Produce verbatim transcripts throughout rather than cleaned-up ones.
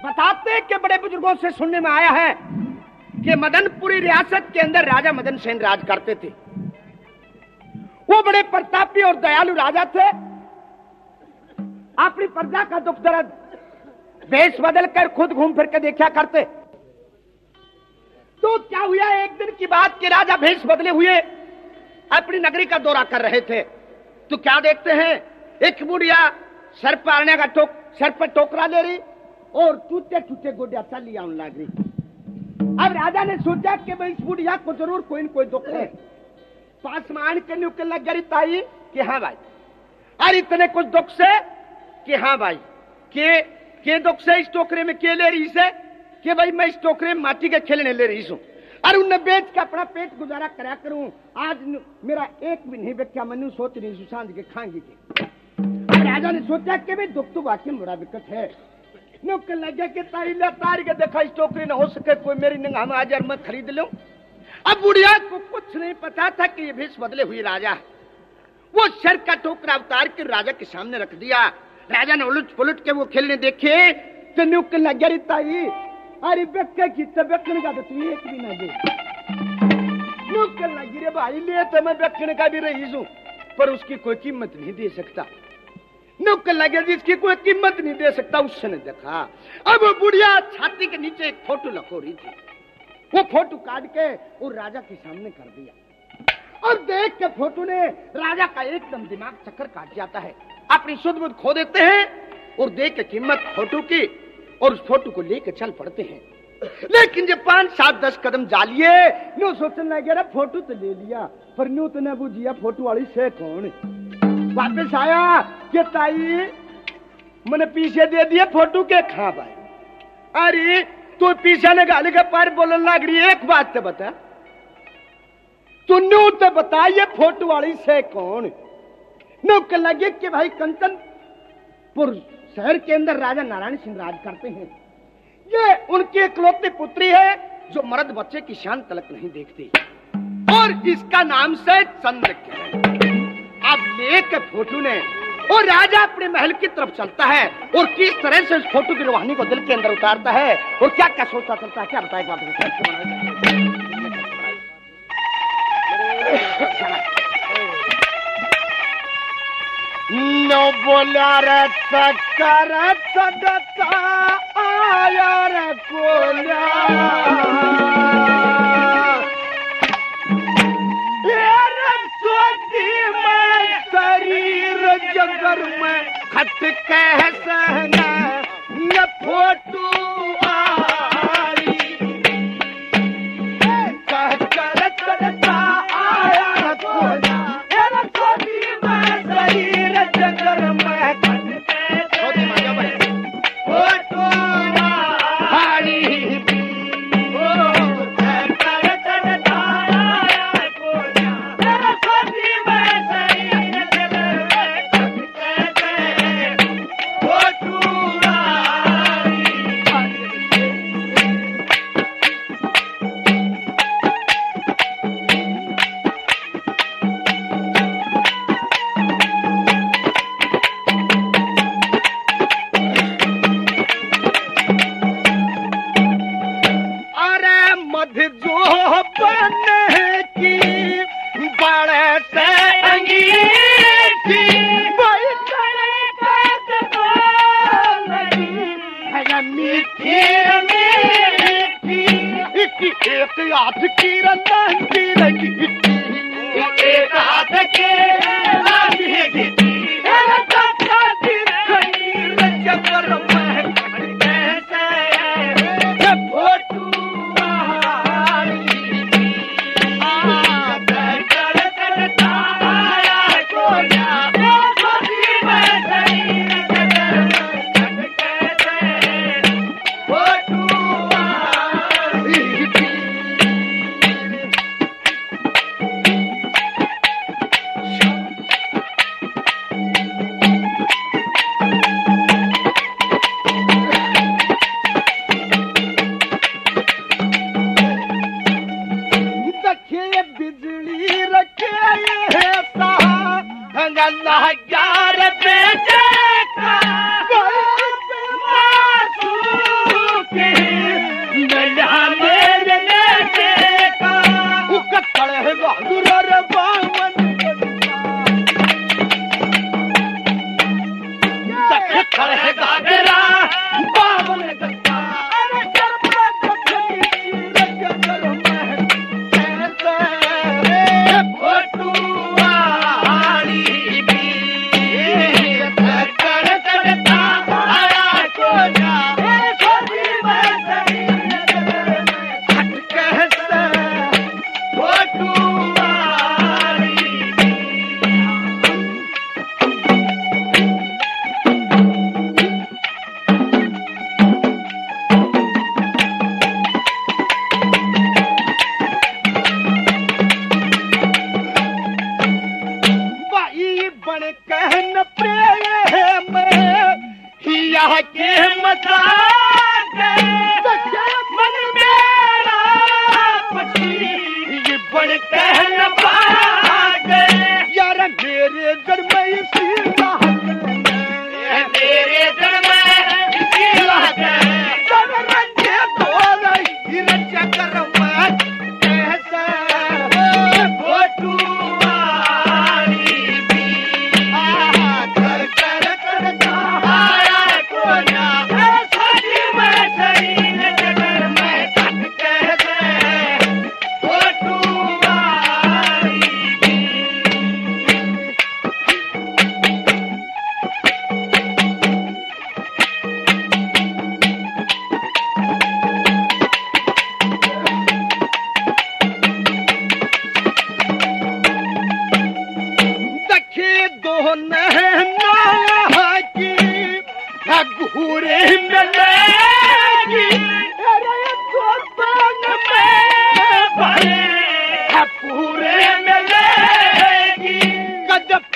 बताते कि बड़े बुजुर्गों से सुनने में आया है कि मदनपुरी रियासत के अंदर राजा मदन सेन राज करते थे। वो बड़े प्रतापी और दयालु राजा थे। अपनी प्रजा का दुख दर्द भेष बदल कर खुद घूम फिर के देखा करते। तो क्या हुआ, एक दिन की बात कि राजा भेष बदले हुए अपनी नगरी का दौरा कर रहे थे। तो क्या देखते हैं, एक बुढ़िया सर पारने का टोक सर पर टोकरा ले रही और टूटे टूटे गोडिया चल लिया उन लाग रही। अब राजा ने सोचा कि भाई इस बुढ़िया को जरूर कोई न कोई दुख है। पास मान के न्यूके लग गई ताई कि हाँ भाई, और इतने कुछ दुख से कि हाँ भाई के के दुख से इस टोकरे में के ले रही से कि भाई मैं इस टोकरे में माटी के खेलने ले रही हूँ और उनने बेच के अपना पेट गुजारा करा करूं। आज मेरा एक भी नहीं बेचा, मनु सोच रही हूँ सांझ के खाएंगे के। राजा ने सोचा कि भाई दुख तो वाकई बड़ा विकट है। नुक्कड़ लगे कि तारी ला तारी के देखा इस टोकरी न हो सके कोई मेरी निगाह में आज मैं खरीद लूं। अब बुढ़िया को कुछ नहीं पता था कि ये भेष बदले हुई राजा। वो सर का टोकरा उतार के राजा के सामने रख दिया। राजा ने उलट पुलट के वो खेलने देखे तो नुक्कड़ लग गई ताई, अरे बेके की तो बेकने का तो तू एक भी ना दे। नुक्कड़ लगी रे भाई, ले तो मैं बेकने का भी रही हूं पर उसकी कोई कीमत नहीं दे सकता। नुक्कड़ लगे जिसकी कोई कीमत नहीं दे सकता, उसने देखा। अब वो बुढ़िया छाती के नीचे एक फोटो लको रही थी। वो फोटो काट के वो राजा के सामने कर दिया और देख के फोटो ने राजा का एकदम दिमाग चक्कर काट जाता है। अपनी सुध बुध खो देते हैं और देख के कीमत फोटो की और उस फोटो को लेकर चल पड़ते हैं। लेकिन जब पांच सात दस कदम जालिए नो सोचने लगे रे फोटो तो ले लिया पर न्यू तो न बुझिया फोटो वाली से कौन। वापस आया कि ताई मैंने पीछे दे दिए फोटो के खा भाई। अरे तू पीछे ने गाली के पार बोलने लग रही है, एक बात तो बता, तू न्यू तो बता ये फोटो वाली से कौन। नो के लगे कि भाई कंचनपुर शहर के अंदर राजा नारायण सिंह राज करते हैं। ये उनकी इकलौती पुत्री है जो मर्द बच्चे की शान तलक नहीं देखती और इसका नाम से चंद्रकिरण। अब लेके फोटो ने और राजा अपने महल की तरफ चलता है और किस तरह से उस फोटो की रूहानी को दिल के अंदर उतारता है और क्या क्या सोचता चलता है, क्या बताएगा नो बोला रे चक्कर चढ़ता आया रे कोला शरीर जगर में खट कैसे न फोटो आई चक्कर चढ़ता आया कोला शरीर जगर में खट कैसे फोटो आई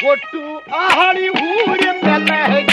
पोटू आहाड़ी हूर पे लह